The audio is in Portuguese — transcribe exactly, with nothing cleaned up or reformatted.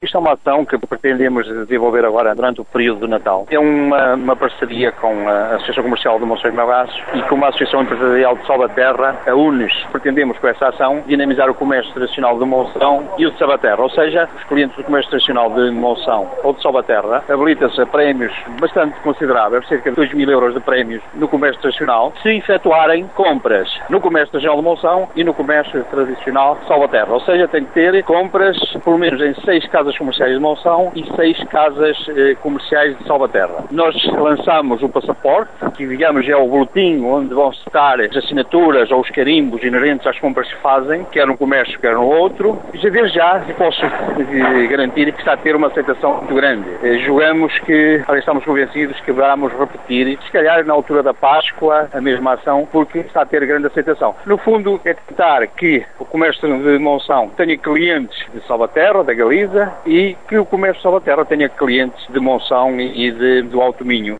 Isto é uma ação que pretendemos desenvolver agora durante o período do Natal. É uma, uma parceria com a Associação Comercial de Monção e Melgaços e com a Associação Empresarial de Salvaterra, a UNES. Pretendemos com essa ação dinamizar o comércio tradicional de Monção e o de Salvaterra, ou seja, os clientes do comércio tradicional de Monção ou de Salvaterra habilitam-se a prémios bastante consideráveis, cerca de dois mil euros de prémios no comércio tradicional, se efetuarem compras no comércio tradicional de Monção e no comércio tradicional de Salvaterra. Ou seja, tem que ter compras pelo menos em seis casas comerciais de Monção e seis casas eh, comerciais de Salvaterra. Nós lançamos o passaporte, que digamos é o boletim onde vão estar as assinaturas ou os carimbos inerentes às compras que fazem, quer no comércio, quer no outro. E já desde já posso eh, garantir que está a ter uma aceitação muito grande. Eh, julgamos que, estamos convencidos que vamos repetir, se calhar na altura da Páscoa, a mesma ação, porque está a ter grande aceitação. No fundo, é tentar que o comércio de Monção tenha clientes de Salvaterra, da Galiza, e que o comércio de Salvaterra tenha clientes de Monção e de, do Alto Minho.